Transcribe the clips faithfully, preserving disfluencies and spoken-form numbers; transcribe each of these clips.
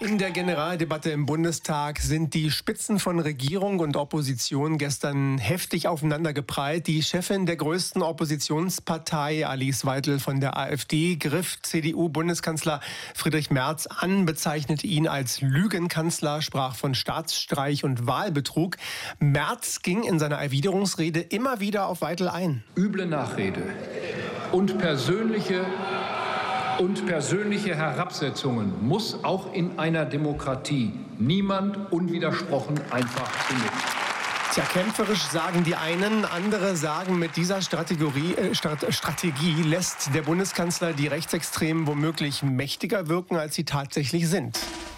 In der Generaldebatte im Bundestag sind die Spitzen von Regierung und Opposition gestern heftig aufeinandergeprallt. Die Chefin der größten Oppositionspartei, Alice Weidel von der AfD, griff C D U-Bundeskanzler Friedrich Merz an, bezeichnete ihn als Lügenkanzler, sprach von Staatsstreich und Wahlbetrug. Merz ging in seiner Erwiderungsrede immer wieder auf Weidel ein. Üble Nachrede und persönliche Und persönliche Herabsetzungen muss auch in einer Demokratie niemand unwidersprochen einfach zumuten. Tja, kämpferisch sagen die einen, andere sagen, mit dieser Strategie, äh, Strategie lässt der Bundeskanzler die Rechtsextremen womöglich mächtiger wirken, als sie tatsächlich sind.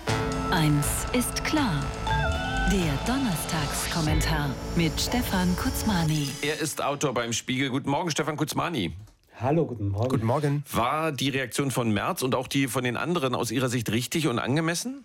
Eins ist klar. Der Donnerstagskommentar mit Stefan Kuczmani. Er ist Autor beim Spiegel. Guten Morgen, Stefan Kuczmani. Hallo, guten Morgen. Guten Morgen. War die Reaktion von Merz und auch die von den anderen aus Ihrer Sicht richtig und angemessen?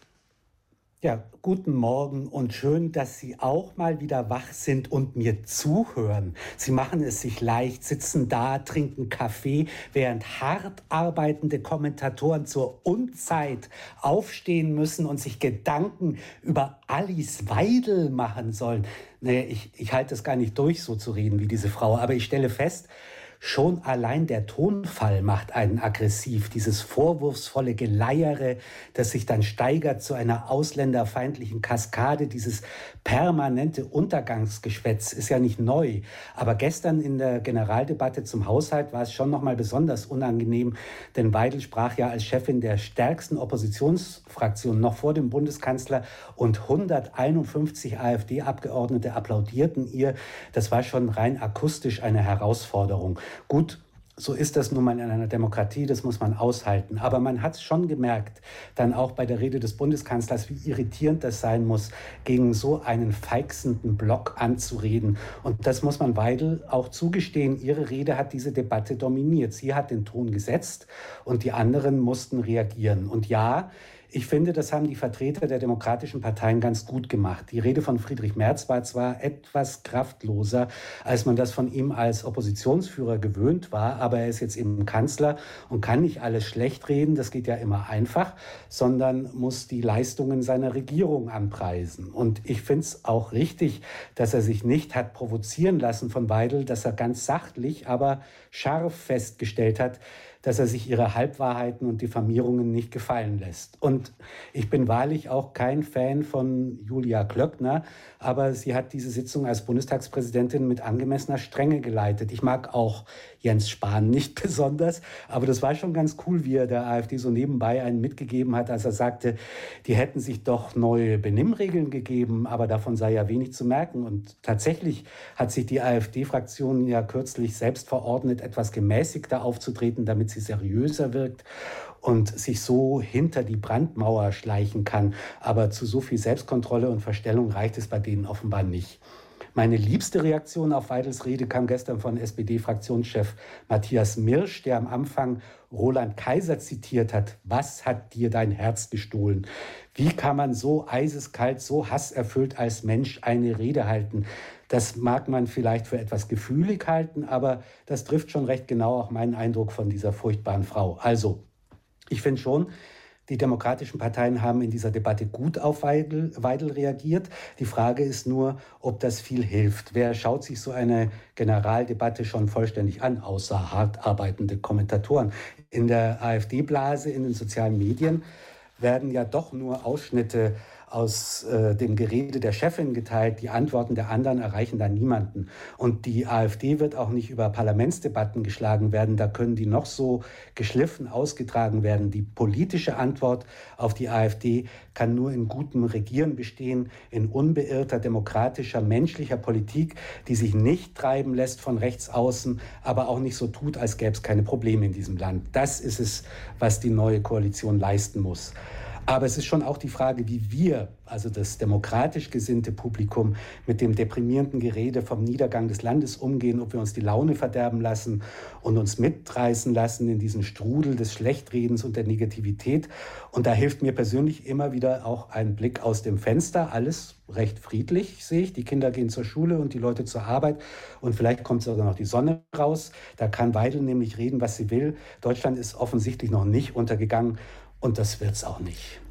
Ja, guten Morgen und schön, dass Sie auch mal wieder wach sind und mir zuhören. Sie machen es sich leicht, sitzen da, trinken Kaffee, während hart arbeitende Kommentatoren zur Unzeit aufstehen müssen und sich Gedanken über Alice Weidel machen sollen. Nee, ich, ich halte es gar nicht durch, so zu reden wie diese Frau, aber ich stelle fest, schon allein der Tonfall macht einen aggressiv. Dieses vorwurfsvolle Geleiere, das sich dann steigert zu einer ausländerfeindlichen Kaskade, dieses permanente Untergangsgeschwätz ist ja nicht neu. Aber gestern in der Generaldebatte zum Haushalt war es schon noch mal besonders unangenehm, denn Weidel sprach ja als Chefin der stärksten Oppositionsfraktion noch vor dem Bundeskanzler und hunderteinundfünfzig AfD-Abgeordnete applaudierten ihr. Das war schon rein akustisch eine Herausforderung. Gut, so ist das nun mal in einer Demokratie, das muss man aushalten. Aber man hat es schon gemerkt, dann auch bei der Rede des Bundeskanzlers, wie irritierend das sein muss, gegen so einen feixenden Block anzureden. Und das muss man Weidel auch zugestehen. Ihre Rede hat diese Debatte dominiert. Sie hat den Ton gesetzt und die anderen mussten reagieren. Und ja, ich finde, das haben die Vertreter der demokratischen Parteien ganz gut gemacht. Die Rede von Friedrich Merz war zwar etwas kraftloser, als man das von ihm als Oppositionsführer gewöhnt war, aber er ist jetzt eben Kanzler und kann nicht alles schlecht reden, das geht ja immer einfach, sondern muss die Leistungen seiner Regierung anpreisen. Und ich finde es auch richtig, dass er sich nicht hat provozieren lassen von Weidel, dass er ganz sachlich, aber scharf festgestellt hat, dass er sich ihre Halbwahrheiten und Diffamierungen nicht gefallen lässt. Und ich bin wahrlich auch kein Fan von Julia Klöckner, aber sie hat diese Sitzung als Bundestagspräsidentin mit angemessener Strenge geleitet. Ich mag auch Jens Spahn nicht besonders, aber das war schon ganz cool, wie er der AfD so nebenbei einen mitgegeben hat, als er sagte, die hätten sich doch neue Benimmregeln gegeben, aber davon sei ja wenig zu merken. Und tatsächlich hat sich die AfD-Fraktion ja kürzlich selbst verordnet, etwas gemäßigter aufzutreten, damit sie seriöser wirkt und sich so hinter die Brandmauer schleichen kann. Aber zu so viel Selbstkontrolle und Verstellung reicht es bei denen offenbar nicht. Meine liebste Reaktion auf Weidels Rede kam gestern von S P D-Fraktionschef Matthias Mirsch, der am Anfang Roland Kaiser zitiert hat. Was hat dir dein Herz gestohlen? Wie kann man so eiseskalt, so hasserfüllt als Mensch eine Rede halten? Das mag man vielleicht für etwas gefühlig halten, aber das trifft schon recht genau auch meinen Eindruck von dieser furchtbaren Frau. Also, ich finde schon, die demokratischen Parteien haben in dieser Debatte gut auf Weidel, Weidel reagiert. Die Frage ist nur, ob das viel hilft. Wer schaut sich so eine Generaldebatte schon vollständig an, außer hart arbeitende Kommentatoren? In der AfD-Blase, in den sozialen Medien werden ja doch nur Ausschnitte aus äh, dem Gerede der Chefin geteilt. Die Antworten der anderen erreichen da niemanden. Und die AfD wird auch nicht über Parlamentsdebatten geschlagen werden. Da können die noch so geschliffen ausgetragen werden. Die politische Antwort auf die AfD kann nur in gutem Regieren bestehen, in unbeirrter, demokratischer, menschlicher Politik, die sich nicht treiben lässt von rechts außen, aber auch nicht so tut, als gäbe es keine Probleme in diesem Land. Das ist es, was die neue Koalition leisten muss. Aber es ist schon auch die Frage, wie wir, also das demokratisch gesinnte Publikum, mit dem deprimierenden Gerede vom Niedergang des Landes umgehen, ob wir uns die Laune verderben lassen und uns mitreißen lassen in diesen Strudel des Schlechtredens und der Negativität. Und da hilft mir persönlich immer wieder auch ein Blick aus dem Fenster. Alles recht friedlich, sehe ich. Die Kinder gehen zur Schule und die Leute zur Arbeit. Und vielleicht kommt sogar noch die Sonne raus. Da kann Weidel nämlich reden, was sie will. Deutschland ist offensichtlich noch nicht untergegangen. Und das wird's auch nicht.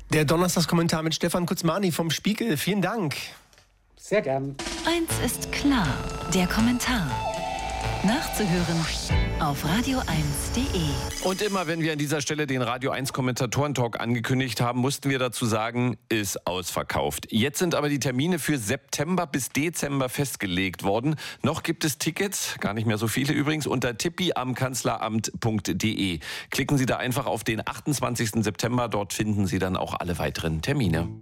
Der Donnerstagskommentar mit Stefan Kutzmani vom Spiegel. Vielen Dank. Sehr gern. Eins ist klar, der Kommentar. Nachzuhören auf radio eins punkt de. Und immer, wenn wir an dieser Stelle den Radio eins Kommentatoren-Talk angekündigt haben, mussten wir dazu sagen, ist ausverkauft. Jetzt sind aber die Termine für September bis Dezember festgelegt worden. Noch gibt es Tickets, gar nicht mehr so viele übrigens, unter tippi am kanzleramt punkt de. Klicken Sie da einfach auf den achtundzwanzigsten September, dort finden Sie dann auch alle weiteren Termine.